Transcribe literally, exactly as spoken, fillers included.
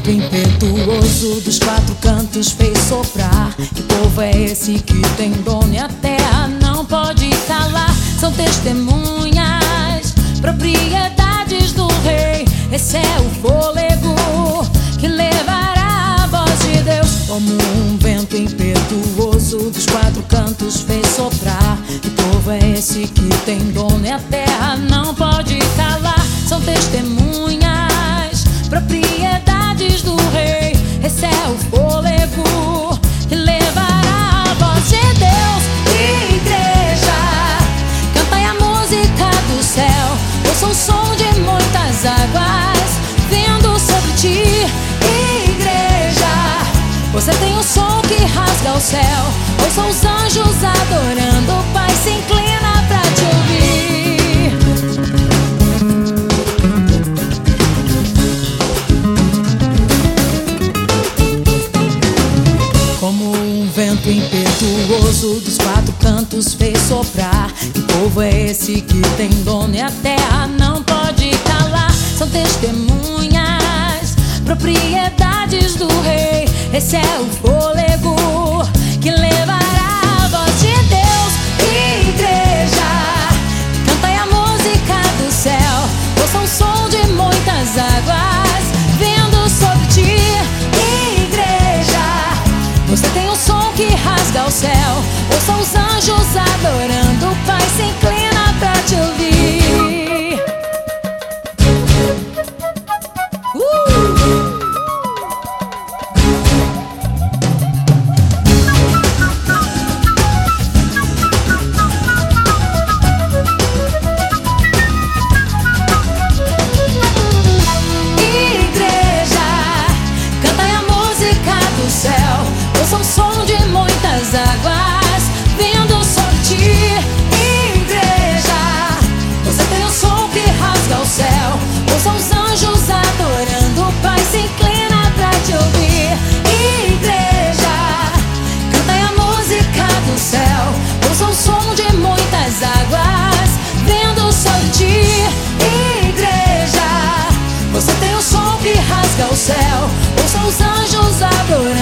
vento impetuoso dos quatro cantos fez soprar. Que povo é esse que tem dono e a terra não pode calar? São testemunhas, propriedades do rei. Esse é o fôlego que levará a voz de Deus. Como um vento impetuoso dos quatro cantos fez soprar. Que povo é esse que tem dono e a terra não pode calar? São testemunhas, propriedades do rei. Esse é o fôlego que levará a voz de Deus. Igreja, cantai a música do céu. Ouça o som de muitas águas vindo sobre ti. Igreja, você tem o som que rasga o céu. Ouça os anjos adorando, o Pai se inclina pra te ouvir. Como um vento impetuoso dos quatro cantos fez soprar. Que povo é esse que tem dono e a terra não pode calar? São testemunhas, propriedades do rei. Esse é o fôlego que levará a voz de Deus. Igreja, cantai a música do céu. Ouça o som de muitas águas vindo sobre ti. Igreja, você tem um som que rasga o céu. Ouça os anjos adorando, o Pai se inclina pra te ouvir. uh! Ouça o som de muitas águas vindo sobre ti. Igreja, você tem o som que rasga o céu. Ouça os anjos adorando, o Pai se inclina pra te ouvir. Igreja, cantai a música do céu. Ouça o som de muitas águas vindo sobre ti. Igreja, você tem o som que rasga o céu. Ouça os anjos adorando.